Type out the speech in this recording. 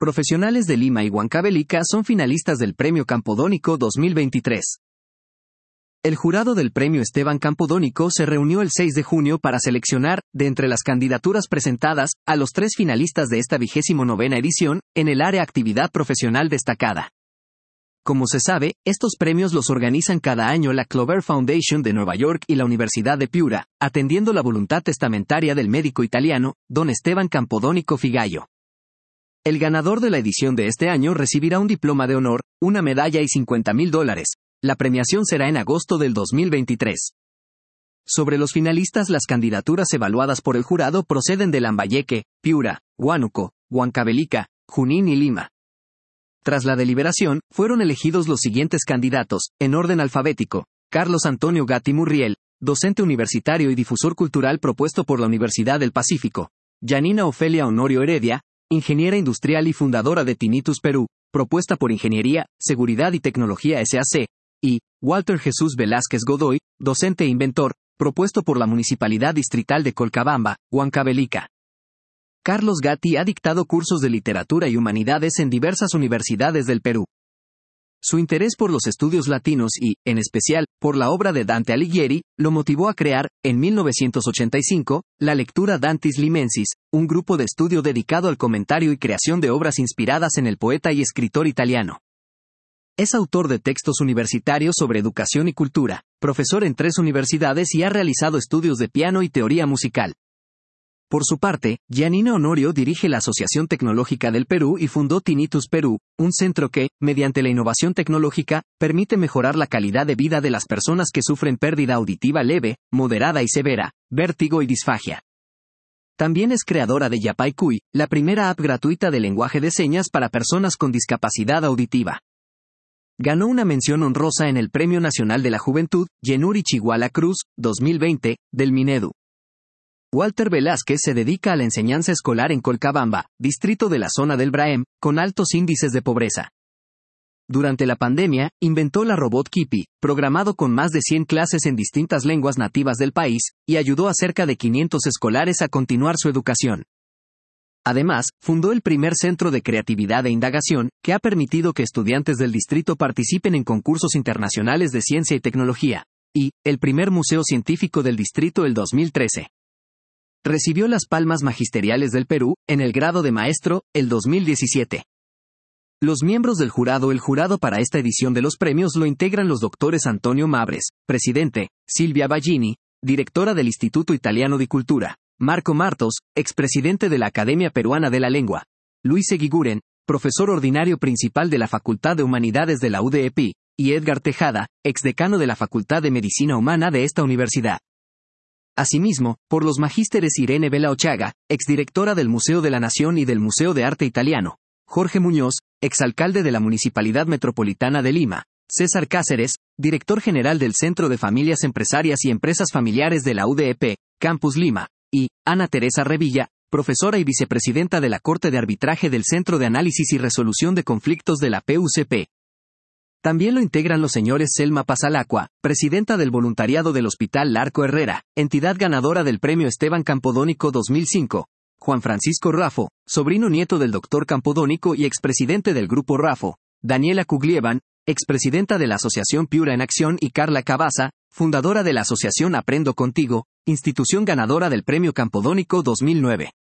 Profesionales de Lima y Huancavelica son finalistas del Premio Campodónico 2023. El jurado del Premio Esteban Campodónico se reunió el 6 de junio para seleccionar, de entre las candidaturas presentadas, a los 3 finalistas de esta 29ª edición, en el área Actividad Profesional Destacada. Como se sabe, estos premios los organizan cada año la Clover Foundation de Nueva York y la Universidad de Piura, atendiendo la voluntad testamentaria del médico italiano, don Esteban Campodónico Figallo. El ganador de la edición de este año recibirá un diploma de honor, una medalla y $50,000. La premiación será en agosto del 2023. Sobre los finalistas, las candidaturas evaluadas por el jurado proceden de Lambayeque, Piura, Huánuco, Huancavelica, Junín y Lima. Tras la deliberación, fueron elegidos los siguientes candidatos, en orden alfabético: Carlos Antonio Gatti Murriel, docente universitario y difusor cultural propuesto por la Universidad del Pacífico; Yanina Ofelia Honorio Heredia, ingeniera industrial y fundadora de Tinnitus Perú, propuesta por Ingeniería, Seguridad y Tecnología SAC; y Walter Jesús Velázquez Godoy, docente e inventor, propuesto por la Municipalidad Distrital de Colcabamba, Huancavelica. Carlos Gatti ha dictado cursos de literatura y humanidades en diversas universidades del Perú. Su interés por los estudios latinos y, en especial, por la obra de Dante Alighieri, lo motivó a crear, en 1985, la Lectura Dantis Limensis, un grupo de estudio dedicado al comentario y creación de obras inspiradas en el poeta y escritor italiano. Es autor de textos universitarios sobre educación y cultura, profesor en 3 universidades y ha realizado estudios de piano y teoría musical. Por su parte, Yanina Honorio dirige la Asociación Tecnológica del Perú y fundó Tinnitus Perú, un centro que, mediante la innovación tecnológica, permite mejorar la calidad de vida de las personas que sufren pérdida auditiva leve, moderada y severa, vértigo y disfagia. También es creadora de Yapay Cuy, la primera app gratuita de lenguaje de señas para personas con discapacidad auditiva. Ganó una mención honrosa en el Premio Nacional de la Juventud, Yenuri Chiguala Cruz, 2020, del Minedu. Walter Velázquez se dedica a la enseñanza escolar en Colcabamba, distrito de la zona del Braem, con altos índices de pobreza. Durante la pandemia, inventó la robot Kipi, programado con más de 100 clases en distintas lenguas nativas del país, y ayudó a cerca de 500 escolares a continuar su educación. Además, fundó el primer centro de creatividad e indagación, que ha permitido que estudiantes del distrito participen en concursos internacionales de ciencia y tecnología, y el primer museo científico del distrito el 2013. Recibió las palmas magisteriales del Perú, en el grado de maestro, el 2017. Los miembros del jurado. El jurado para esta edición de los premios lo integran los doctores Antonio Mabres, presidente; Silvia Baggini, directora del Instituto Italiano di Cultura; Marco Martos, expresidente de la Academia Peruana de la Lengua; Luis Eguiguren, profesor ordinario principal de la Facultad de Humanidades de la UDEP, y Edgar Tejada, exdecano de la Facultad de Medicina Humana de esta universidad. Asimismo, por los magísteres Irene Vela Ochaga, exdirectora del Museo de la Nación y del Museo de Arte Italiano; Jorge Muñoz, exalcalde de la Municipalidad Metropolitana de Lima; César Cáceres, director general del Centro de Familias Empresarias y Empresas Familiares de la UDEP, Campus Lima; y Ana Teresa Revilla, profesora y vicepresidenta de la Corte de Arbitraje del Centro de Análisis y Resolución de Conflictos de la PUCP. También lo integran los señores Selma Pasalacqua, presidenta del voluntariado del Hospital Larco Herrera, entidad ganadora del Premio Esteban Campodónico 2005; Juan Francisco Raffo, sobrino nieto del Dr. Campodónico y expresidente del Grupo Raffo; Daniela Cuglievan, expresidenta de la Asociación Piura en Acción; y Carla Cabaza, fundadora de la Asociación Aprendo Contigo, institución ganadora del Premio Campodónico 2009.